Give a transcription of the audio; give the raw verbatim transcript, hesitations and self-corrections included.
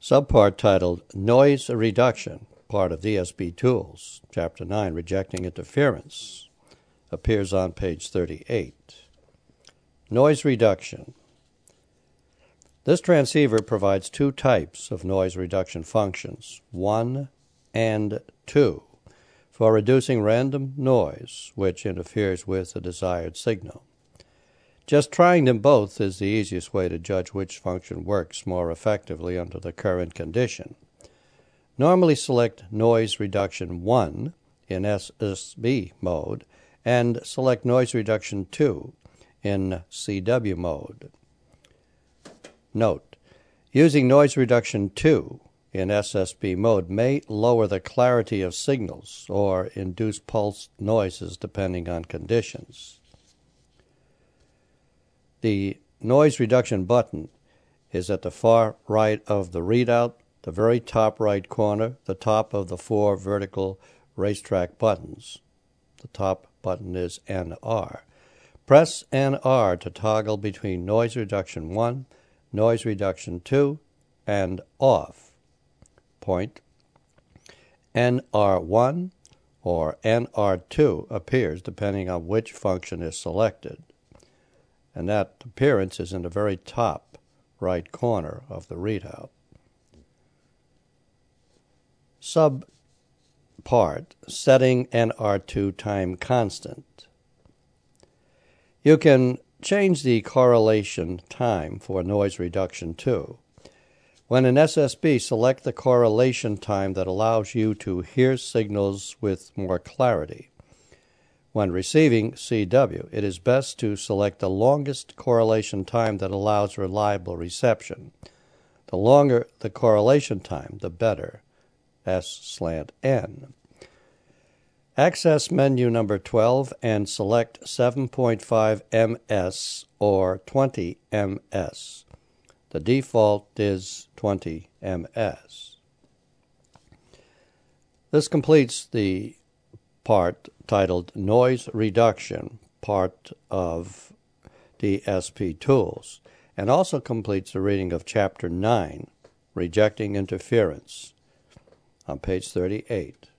Subpart titled Noise Reduction, part of D S P Tools, Chapter nine, Rejecting Interference, appears on page thirty-eight. Noise Reduction. This transceiver provides two types of noise reduction functions, one and two, for reducing random noise which interferes with the desired signal. Just trying them both is the easiest way to judge which function works more effectively under the current condition. Normally select Noise Reduction one in S S B mode and select Noise Reduction two in C W mode. Note: using Noise Reduction two in S S B mode may lower the clarity of signals or induce pulse noises depending on conditions. The noise reduction button is at the far right of the readout, the very top right corner, the top of the four vertical racetrack buttons. The top button is N R. Press N R to toggle between noise reduction one, noise reduction two, and off. Point. N R one or N R two appears depending on which function is selected, and that appearance is in the very top right corner of the readout. Subpart, Setting N R two Time Constant. You can change the correlation time for noise reduction two. When in S S B, select the correlation time that allows you to hear signals with more clarity. When receiving C W, it is best to select the longest correlation time that allows reliable reception. The longer the correlation time, the better. S slant N. Access menu number twelve and select seven point five M S or twenty M S. The default is twenty M S. This completes the part titled Noise Reduction, part of D S P Tools, and also completes the reading of Chapter nine, Rejecting Interference, on page thirty-eight.